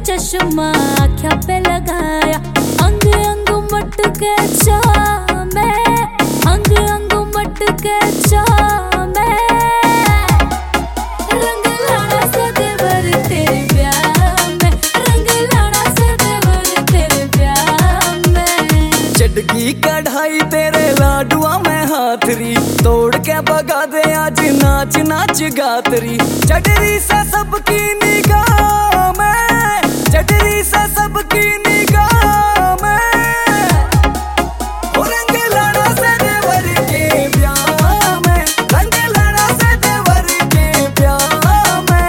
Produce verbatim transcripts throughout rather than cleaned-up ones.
चश्मा आँखों पे लगाया, अंग अंग मटके चा मैं, अंग अंग मटके चा मैं, रंग लाना सदेवर तेरे ब्याह में, रंग लाना सदेवर तेरे ब्याह में। चटकी कढ़ाई तेरे लाडुआ में हाथरी, तोड़ के भगा दे आज नाच नाच गातरी। चटरी से सबकी निगाह में, चटरी से सबकी निगाह में, रंग लाना सदेवर के ब्याह में, रंग लाना सदेवर के ब्याह में।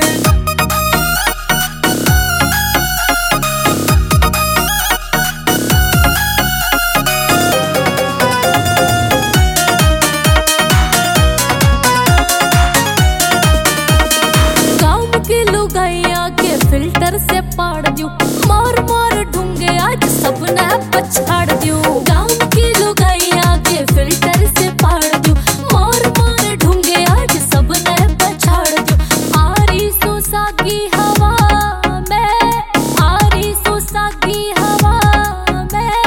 फिल्टर से पाड़ दूं, मार मार ढूंगे आज सबने पछाड़ दूं। गाँव की लुगाइयाँ के फिल्टर से पाड़ दूं, मार मार ढूंगे आज सबने पछाड़ दूं। आरी सोसा की हवा में, आरी सोसा की हवा में,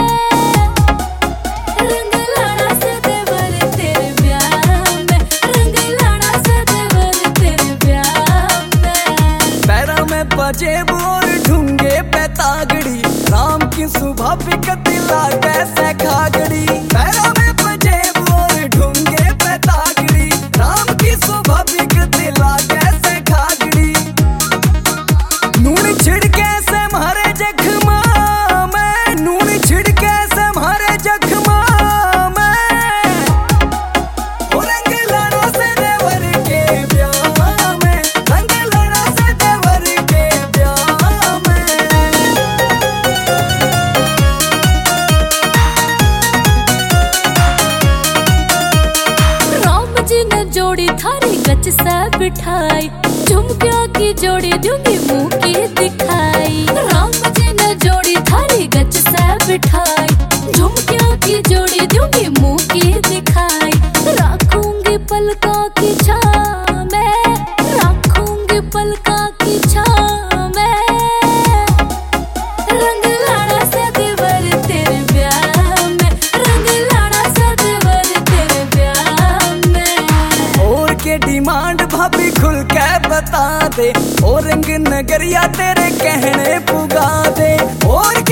रंग लाना सदेवर तेरे ब्याह में, रंग लाना सदेवर तेरे ब्याह में। पैरा में पजेब और ढूंगे पे तागड़ी, राम की सुबह बिकती लागे से खागड़ी। पैरा में पजेब और ढूंगे पे तागड़ी, राम की सुबह बिकती लागे से खागड़ी। नून छिड़के से मारे जख्मा में, नून छिड़के से मारे जख्मा में, रंग लाना सदेवर के ब्याह में, रंग लाना सदेवर के ब्याह में। राम जी ने जोड़ी थारी गच से बिठाई, झुमकियों की जोड़ी दूंगी मुंह की दिखाई। राम जी ने जोड़ी थारी गच से बिठाई, झुमकियों की जोड़ी दूंगी मुंह की दिखाई। रखूंगी पलकों की छां में, रखूंगी पलकों की छां में, रंग लाना सदेवर तेरे ब्याह में, रंग लाना सदेवर तेरे ब्याह में। और के डिमांड भाभी खुल के बता दे, और रंग नगरिया तेरे कहने पुगा दे। और